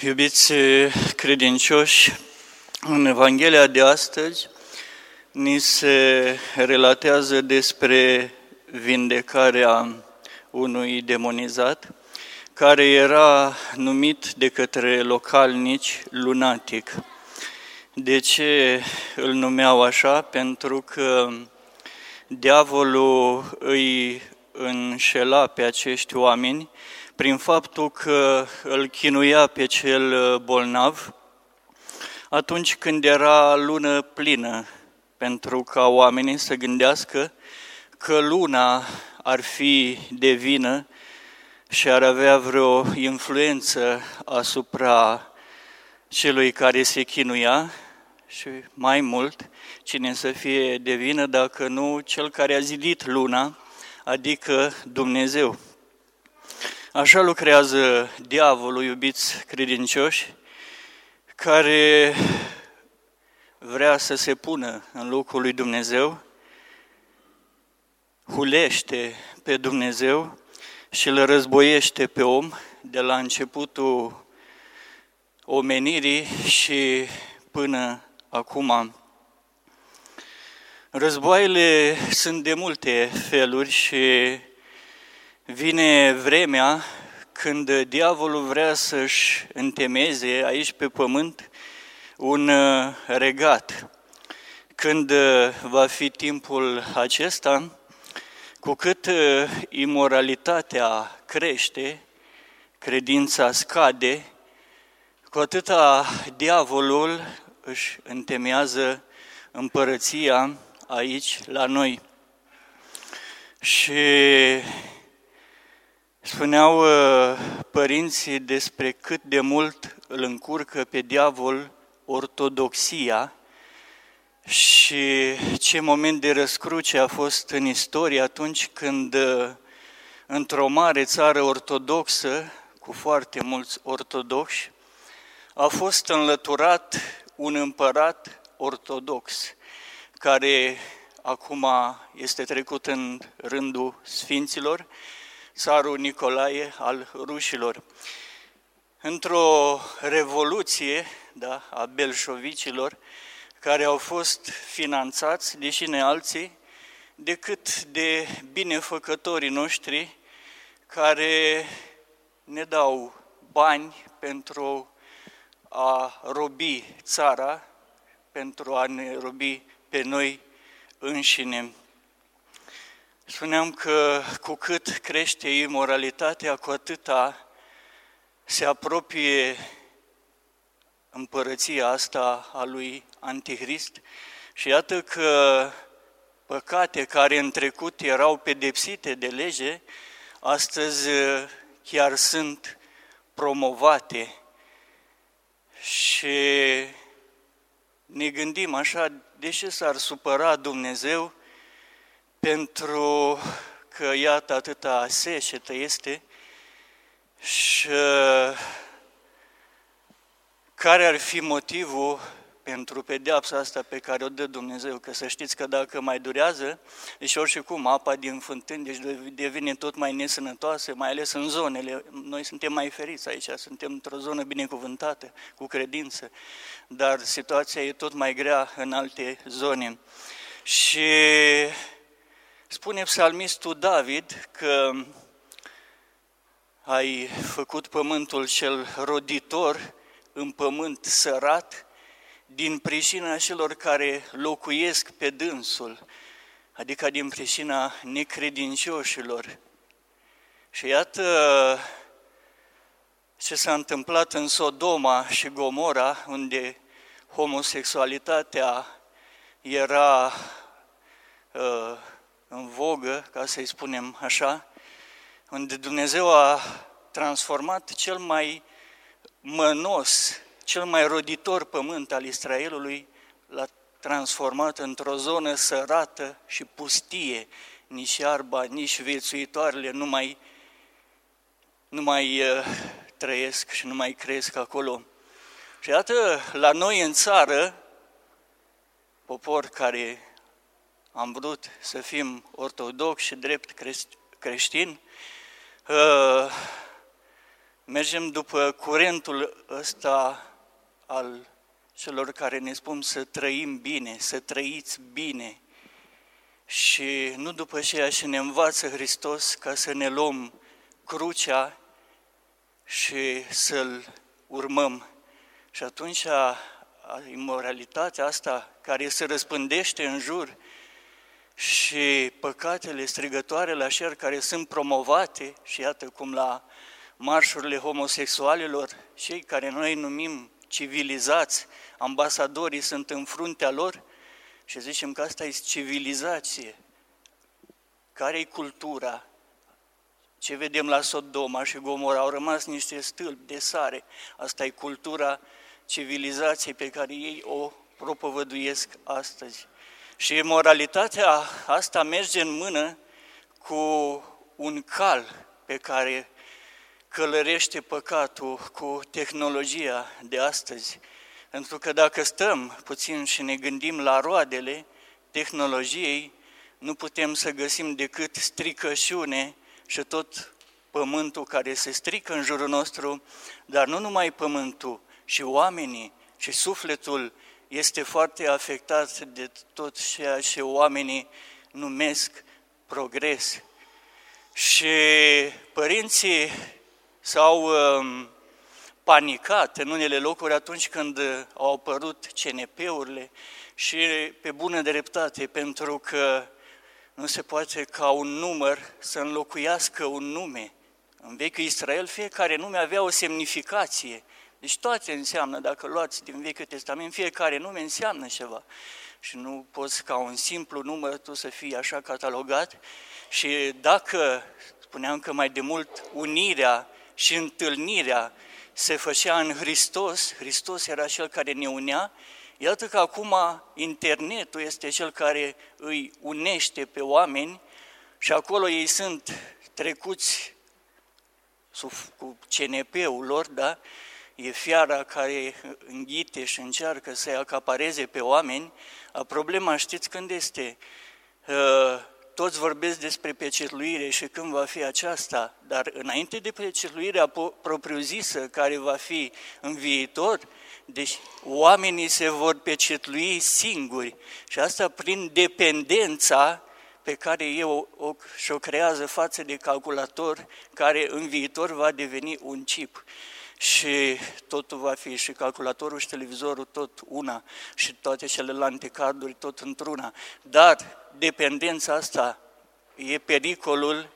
Iubiți credincioși, în Evanghelia de astăzi ni se relatează despre vindecarea unui demonizat, care era numit de către localnici lunatic. De ce îl numeau așa? Pentru că diavolul îi înșela pe acești oameni prin faptul că îl chinuia pe cel bolnav atunci când era lună plină, pentru ca oamenii să gândească că luna ar fi de vină și ar avea vreo influență asupra celui care se chinuia și mai mult, cine să fie de vină dacă nu cel care a zidit luna, adică Dumnezeu. Așa lucrează diavolul, iubiți credincioși, care vrea să se pună în locul lui Dumnezeu, hulește pe Dumnezeu și îl războiește pe om de la începutul omenirii și până acum. Războaiele sunt de multe feluri și vine vremea când diavolul vrea să-și întemeieze aici pe pământ un regat. Când va fi timpul acesta, cu cât imoralitatea crește, credința scade, cu atâta diavolul își întemeiază împărăția aici la noi. Și spuneau părinții despre cât de mult îl încurcă pe diavol ortodoxia și ce moment de răscruce a fost în istorie atunci când într-o mare țară ortodoxă, cu foarte mulți ortodoxi, a fost înlăturat un împărat ortodox, care acum este trecut în rândul sfinților, țarul Nicolae al rușilor. Într-o revoluție a belșovicilor, care au fost finanțați, deși ne alții, decât de binefăcătorii noștri care ne dau bani pentru a robi țara, pentru a ne robi pe noi înșine. Spuneam că cu cât crește imoralitatea, cu atâta se apropie împărăția asta a lui Antichrist și iată că păcate care în trecut erau pedepsite de lege, astăzi chiar sunt promovate. Și ne gândim așa, de ce s-ar supăra Dumnezeu pentru că, iată, atâta secetă este și care ar fi motivul pentru pedeapsa asta pe care o dă Dumnezeu? Că să știți că dacă mai durează, deci oricum apa din fântâni deci devine tot mai nesănătoasă, mai ales în zonele. Noi suntem mai feriți aici, suntem într-o zonă binecuvântată, cu credință, dar situația e tot mai grea în alte zone. Și spune psalmistul David că ai făcut pământul cel roditor în pământ sărat din pricina celor care locuiesc pe dânsul, adică din pricina necredincioșilor. Și iată ce s-a întâmplat în Sodoma și Gomora, unde homosexualitatea era în vogă, ca să-i spunem așa, unde Dumnezeu a transformat cel mai mănos, cel mai roditor pământ al Israelului, l-a transformat într-o zonă sărată și pustie. Nici iarba, nici viețuitoarele nu mai trăiesc și nu mai cresc acolo. Și iată, la noi în țară, popor care am vrut să fim ortodoxi și drept creștini, mergem după curentul ăsta al celor care ne spun să trăim bine, să trăiți bine și nu după ceea ce ne învață Hristos ca să ne luăm crucea și să-L urmăm. Și atunci imoralitatea asta care se răspândește în jur și păcatele strigătoare la cer care sunt promovate, și iată cum la marșurile homosexualilor, cei care noi numim civilizați, ambasadorii sunt în fruntea lor și zicem că asta e civilizație. Care-i cultura? Ce vedem la Sodoma și Gomora? Au rămas niște stâlpi de sare. Asta e cultura civilizației pe care ei o propovăduiesc astăzi. Și moralitatea asta merge în mână cu un cal pe care călărește păcatul cu tehnologia de astăzi. Pentru că dacă stăm puțin și ne gândim la roadele tehnologiei, nu putem să găsim decât stricăciune și tot pământul care se strică în jurul nostru, dar nu numai pământul, și oamenii, și sufletul este foarte afectat de tot ceea ce oamenii numesc progres. Și părinții s-au panicat în unele locuri atunci când au apărut CNP-urile și pe bună dreptate, pentru că nu se poate ca un număr să înlocuiască un nume. În vechiul Israel fiecare nume avea o semnificație. Deci toate înseamnă, dacă luați din Vechiul Testament, fiecare nume înseamnă ceva. Și nu poți ca un simplu număr tu să fii așa catalogat. Și dacă, spuneam că mai de mult unirea și întâlnirea se făcea în Hristos, Hristos era cel care ne unea, iată că acum internetul este cel care îi unește pe oameni și acolo ei sunt trecuți cu CNP-ul lor, da? E fiara care înghite și încearcă să-i acapareze pe oameni. Problema știți când este? Toți vorbesc despre pecetluire și când va fi aceasta, dar înainte de pecetluirea propriu-zisă care va fi în viitor, deci oamenii se vor pecetlui singuri și asta prin dependența pe care și-o creează față de calculator, care în viitor va deveni un chip. Și totul va fi, și calculatorul și televizorul tot una, și toate celelalte carduri tot într-una. Dar dependența asta e pericolul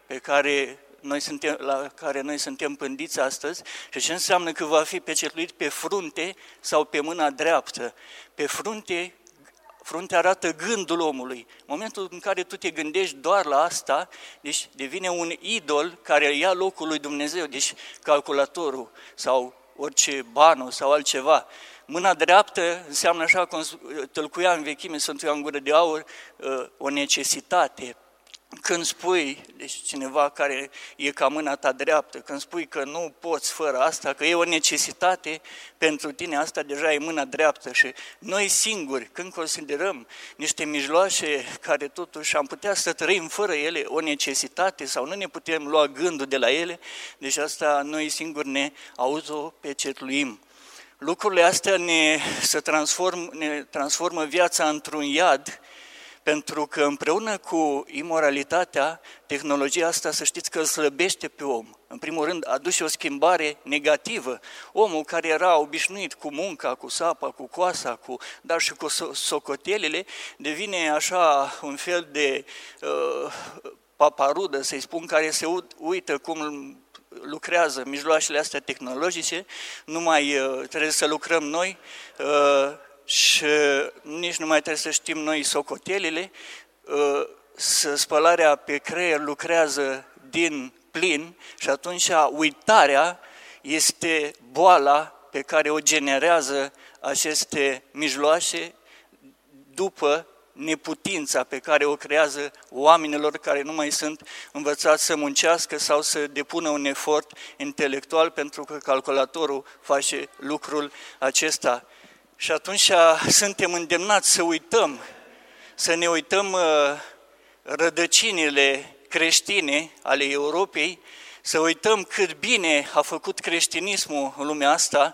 la care noi suntem pândiți astăzi. Și ce înseamnă că va fi pecetluit pe frunte sau pe mâna dreaptă? Pe frunte arată gândul omului. În momentul în care tu te gândești doar la asta, deci devine un idol care ia locul lui Dumnezeu, deci calculatorul sau orice banul sau altceva. Mâna dreaptă înseamnă, așa cum tălcuia în vechime Sfântul Ioan Gură de Aur, o necesitate. Când spui, deci cineva care e ca mâna ta dreaptă, când spui că nu poți fără asta, că e o necesitate pentru tine, asta deja e mâna dreaptă. Și noi singuri, când considerăm niște mijloace care totuși am putea să trăim fără ele, o necesitate sau nu ne putem lua gândul de la ele, deci asta noi singuri ne autopecetluim. Lucrurile astea ne transformă viața într-un iad, pentru că împreună cu imoralitatea, tehnologia asta, să știți că îl slăbește pe om. În primul rând, aduce o schimbare negativă. Omul care era obișnuit cu munca, cu sapa, cu coasa, dar și cu socotelele, devine așa un fel de paparudă, să-i spun, care se uită cum lucrează mijloacele astea tehnologice, nu mai trebuie să lucrăm noi, și nici nu mai trebuie să știm noi socotelele, spălarea pe creier lucrează din plin și atunci uitarea este boala pe care o generează aceste mijloace după neputința pe care o creează oamenilor care nu mai sunt învățați să muncească sau să depună un efort intelectual, pentru că calculatorul face lucrul acesta. Și atunci suntem îndemnați să uităm, să ne uităm rădăcinile creștine ale Europei, să uităm cât bine a făcut creștinismul în lumea asta,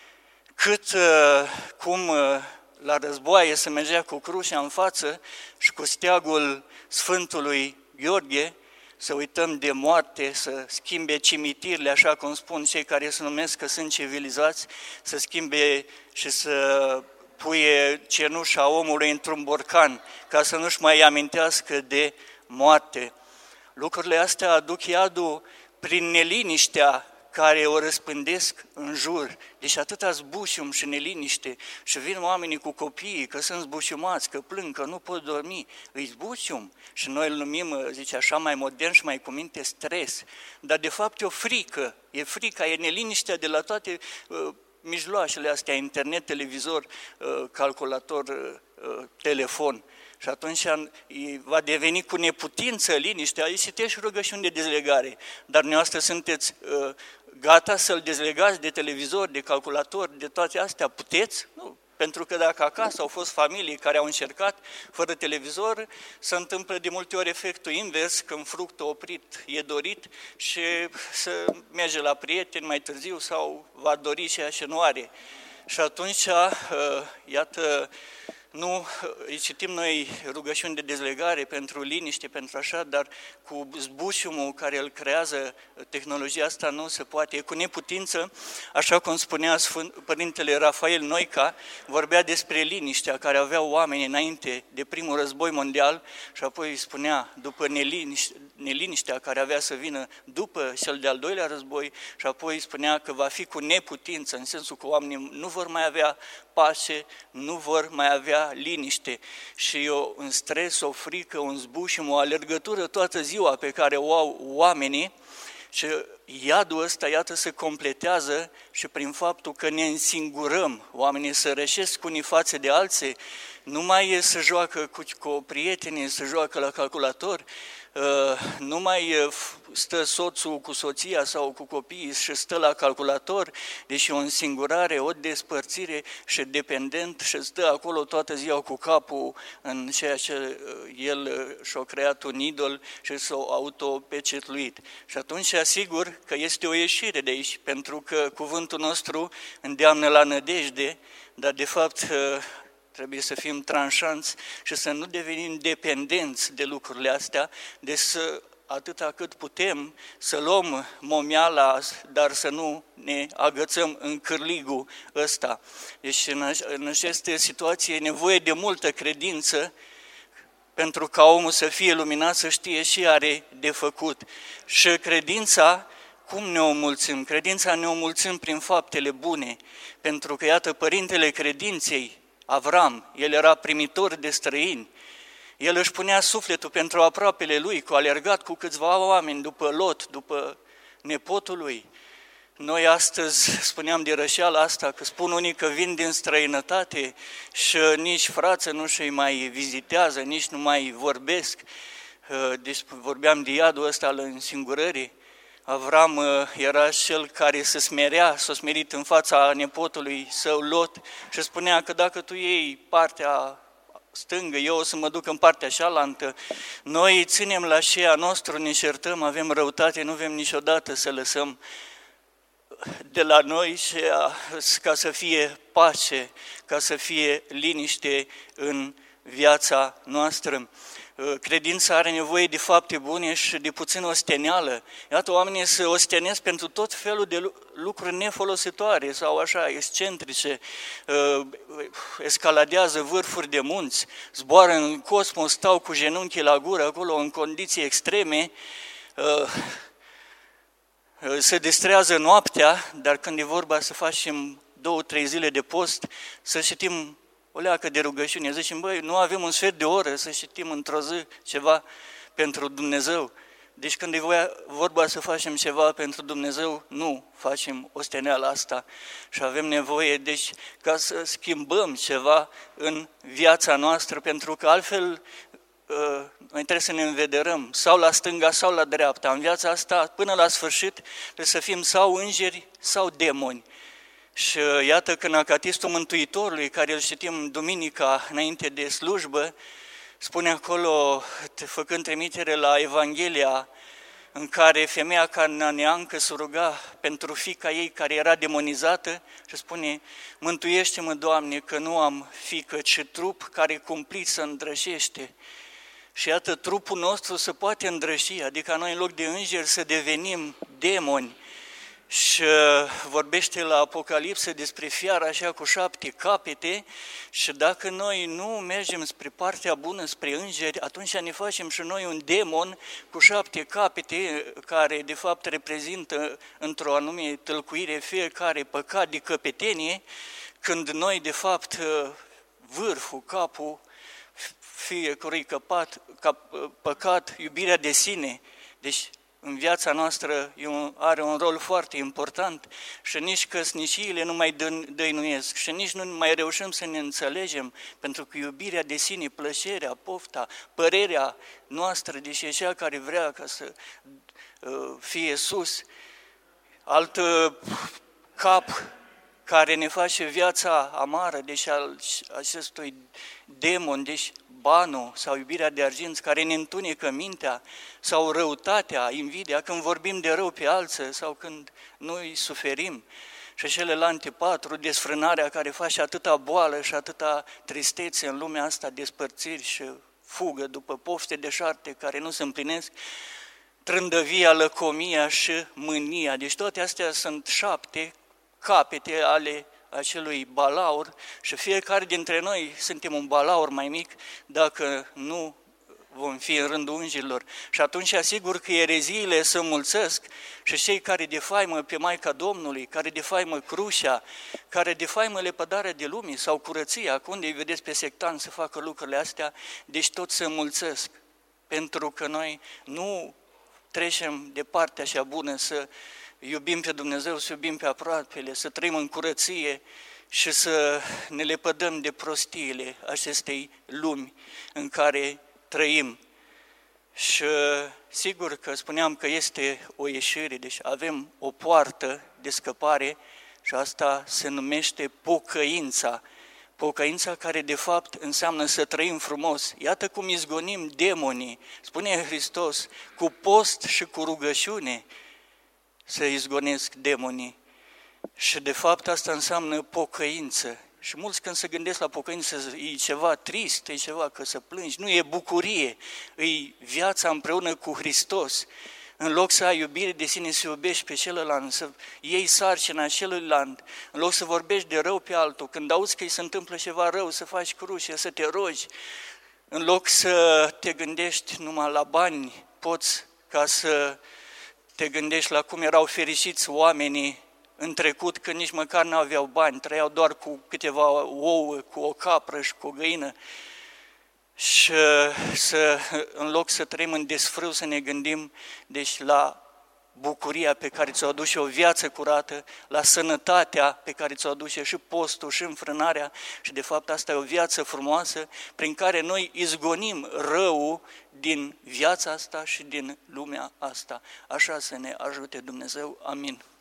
cum la războaie se mergea cu crucea în față și cu steagul Sfântului Gheorghe, să uităm de moarte, să schimbe cimitirile, așa cum spun cei care se numesc că sunt civilizați, să schimbe și să puie cenușa omului într-un borcan, ca să nu-și mai amintească de moarte. Lucrurile astea aduc iadul prin neliniștea care o răspândesc în jur. Deci atâta zbușium și neliniște și vin oamenii cu copiii că sunt zbușumați, că plâng, că nu pot dormi. Îi zbușium și noi îl numim, zice așa, mai modern și mai cu minte, stres. Dar de fapt e o frică, e frica, e neliniștea de la toate mijloacele astea, internet, televizor, calculator, telefon. Și atunci va deveni cu neputință liniștea, aici citești rugăciuni de dezlegare, dar dumneavoastră sunteți gata să-l dezlegați de televizor, de calculator, de toate astea? Puteți? Nu. Pentru că dacă acasă au fost familii care au încercat fără televizor, se întâmplă de multe ori efectul invers, când fructul oprit e dorit și să merge la prieteni mai târziu sau va dori ceea ce nu are. Și atunci, iată, nu îi citim noi rugăciuni de dezlegare pentru liniște, pentru așa, dar cu zbușiumul care îl creează tehnologia asta nu se poate, e cu neputință, așa cum spunea Părintele Rafael Noica, vorbea despre liniștea care aveau oamenii înainte de primul război mondial și apoi spunea după neliniștea care avea să vină după cel de-al doilea război și apoi spunea că va fi cu neputință, în sensul că oamenii nu vor mai avea pace, nu vor mai avea liniște și un stres, o frică, un zbușim, o alergătură toată ziua pe care o au oamenii și iadul ăsta, iată, se completează și prin faptul că ne însingurăm, oamenii se rășesc unii față de alții, nu mai se joacă cu prietenii, se joacă la calculator, nu mai stă soțul cu soția sau cu copiii și stă la calculator, deși o însingurare, o despărțire și dependent și stă acolo toată ziua cu capul în ceea ce el și-a creat un idol și s-a autopecetluit. Și atunci asigur că este o ieșire de aici, pentru că cuvântul nostru îndeamnă la nădejde, dar de fapt trebuie să fim tranșanți și să nu devenim dependenți de lucrurile astea, deci atâta cât putem să luăm momeala, dar să nu ne agățăm în cârligul ăsta. Deci în această situație e nevoie de multă credință pentru ca omul să fie luminat, să știe și are de făcut. Și credința, cum ne o mulțim? Credința ne o mulțim prin faptele bune, pentru că, iată, părintele credinței, Avram, el era primitor de străini, el își punea sufletul pentru aproapele lui, că a alergat cu câțiva oameni după Lot, după nepotul lui. Noi astăzi spuneam de rășeala asta, că spun unii că vin din străinătate și nici frață nu și mai vizitează, nici nu mai vorbesc. Deci vorbeam de iadul ăsta al însingurării. Avram era cel care se smerea, s-a smerit în fața nepotului său Lot și spunea că dacă tu iei partea stângă, eu o să mă duc în partea cealaltă. Noi ținem la șeia nostru, ne certăm, avem răutate, nu vrem niciodată să lăsăm de la noi ca să fie pace, ca să fie liniște în viața noastră. Credința are nevoie de fapte bune și de puțină osteneală. Iată, oamenii se ostenesc pentru tot felul de lucruri nefolositoare sau așa, excentrice, escaladează vârfuri de munți, zboară în cosmos, stau cu genunchii la gură acolo în condiții extreme, se distrează noaptea, dar când e vorba să facem 2-3 zile de post, să citim o leacă de rugăciune, zicem, băi, nu avem un sfert de oră să citim într-o zi ceva pentru Dumnezeu. Deci când e vorba să facem ceva pentru Dumnezeu, nu facem osteneala asta și avem nevoie, deci, ca să schimbăm ceva în viața noastră, pentru că altfel noi trebuie să ne învederăm sau la stânga sau la dreapta. În viața asta, până la sfârșit, trebuie să fim sau îngeri sau demoni. Și iată că în Acatistul Mântuitorului, care îl citim duminica înainte de slujbă, spune acolo, făcând trimitere la Evanghelia în care femeia cananeancă se ruga pentru fiica ei care era demonizată și spune: mântuiește-mă, Doamne, că nu am fiică, ci trup care cumplit să îndrășește. Și iată, trupul nostru se poate îndrăși, adică noi în loc de îngeri să devenim demoni. Și vorbește la Apocalipsă despre fiara așa cu 7 capete și dacă noi nu mergem spre partea bună, spre îngeri, atunci ne facem și noi un demon cu 7 capete care de fapt reprezintă într-o anume tălcuire fiecare păcat de căpetenie, când noi de fapt vârful, capul fiecărui păcat, iubirea de sine. Deci în viața noastră are un rol foarte important și nici căsniciile nu mai dăinuiesc și nici nu mai reușim să ne înțelegem, pentru că iubirea de sine, plăcerea, pofta, părerea noastră, deși e cea care vrea ca să fie sus, alt cap care ne face viața amară, deci al acestui demon, deci banul sau iubirea de argint care ne întunecă mintea, sau răutatea, invidia, când vorbim de rău pe alții sau când noi suferim. Și celelalte 4, desfrânarea care face atâta boală și atâta tristețe în lumea asta, despărțiri și fugă după pofte deșarte care nu se împlinesc, trândăvia, lăcomia și mânia. Deci toate astea sunt 7 capete ale acelui balaur și fiecare dintre noi suntem un balaur mai mic dacă nu vom fi în rândul îngerilor. Și atunci asigur că ereziile se înmulțesc și cei care defaimă pe Maica Domnului, care defaimă crucea, care defaimă lepădarea de lume sau curăția, unde îi vedeți pe sectanți să facă lucrurile astea, deci tot se înmulțesc. Pentru că noi nu trecem de partea așa bună să iubim pe Dumnezeu, să iubim pe aproapele, să trăim în curăție și să ne lepădăm de prostiile acestei lumi în care trăim. Și sigur că spuneam că este o ieșire, deci avem o poartă de scăpare și asta se numește pocăința. Pocăința care de fapt înseamnă să trăim frumos. Iată cum izgonim demonii, spune Hristos, cu post și cu rugăciune să izgonesc demonii. Și de fapt asta înseamnă pocăință. Și mulți când se gândesc la pocăință, e ceva trist, e ceva că să plângi. Nu, e bucurie, e viața împreună cu Hristos. În loc să ai iubire de sine, să iubești pe celălalt, să iei sarcina celuilalt, în loc să vorbești de rău pe altul, când auzi că îi se întâmplă ceva rău, să faci cruce, să te rogi, în loc să te gândești numai la bani, poți ca să te gândești la cum erau fericiți oamenii în trecut, când nici măcar nu aveau bani, trăiau doar cu câteva ouă, cu o capră și cu o găină. Și în loc să trăim în desfrâu, să ne gândim deci la bucuria pe care ți-o aduce o viață curată, la sănătatea pe care ți-o aduce și postul și înfrânarea. Și de fapt asta e o viață frumoasă prin care noi izgonim răul din viața asta și din lumea asta. Așa să ne ajute Dumnezeu. Amin.